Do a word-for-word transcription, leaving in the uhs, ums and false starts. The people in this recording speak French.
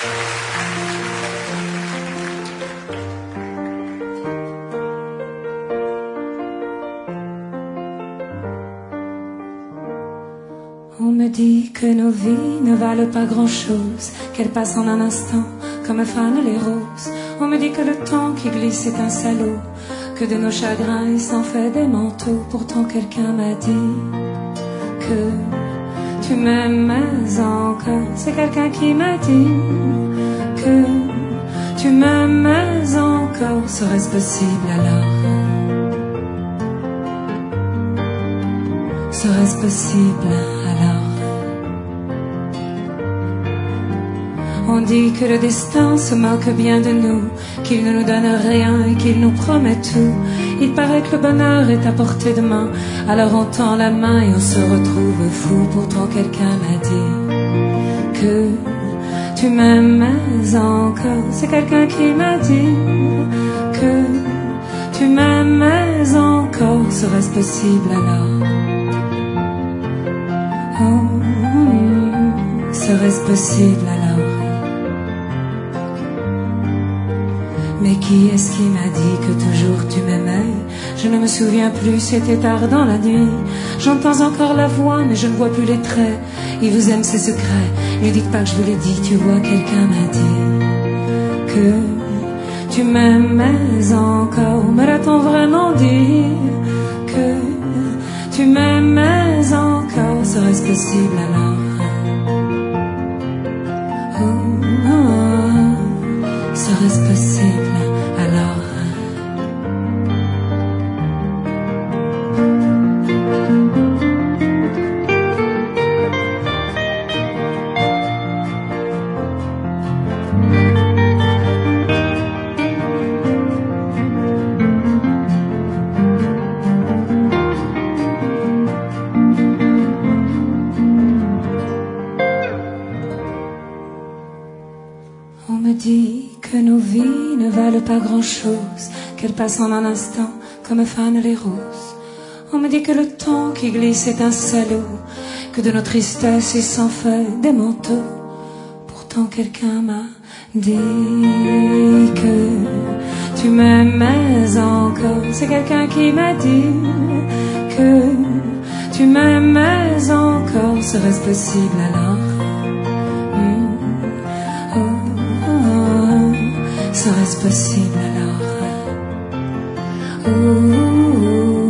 On me dit que nos vies ne valent pas grand-chose, qu'elles passent en un instant comme fanent les roses. On me dit que le temps qui glisse est un salaud, que de nos chagrins il s'en fait des manteaux. Pourtant quelqu'un m'a dit que tu m'aimais encore. C'est quelqu'un qui m'a dit que tu m'aimais encore. Serait-ce possible alors? Serait-ce possible alors? On dit que le destin se moque bien de nous, qu'il ne nous donne rien et qu'il nous promet tout. Il paraît que le bonheur est à portée de main, alors on tend la main et on se retrouve fou. Pourtant quelqu'un m'a dit que tu m'aimais encore. C'est quelqu'un qui m'a dit que tu m'aimais encore. Serait-ce possible alors? Oh, serait-ce possible alors? Mais qui est-ce qui m'a dit que toujours tu m'aimais? Je ne me souviens plus, c'était tard dans la nuit. J'entends encore la voix, mais je ne vois plus les traits. Il vous aime ses secrets, ne dites pas que je vous l'ai dit. Tu vois, quelqu'un m'a dit que tu m'aimais encore. Me l'a-t-on vraiment dit que tu m'aimais encore? Serait-ce possible alors? Oh, oh, serait-ce possible alors? On me dit que nos vies ne valent pas grand-chose, qu'elles passent en un instant comme fanent les roses. On me dit que le temps qui glisse est un salaud, que de nos tristesses il s'en fait des manteaux. Pourtant quelqu'un m'a dit que tu m'aimais encore. C'est quelqu'un qui m'a dit que tu m'aimais encore. Serait-ce possible alors? Serait-ce possible alors? Ouh.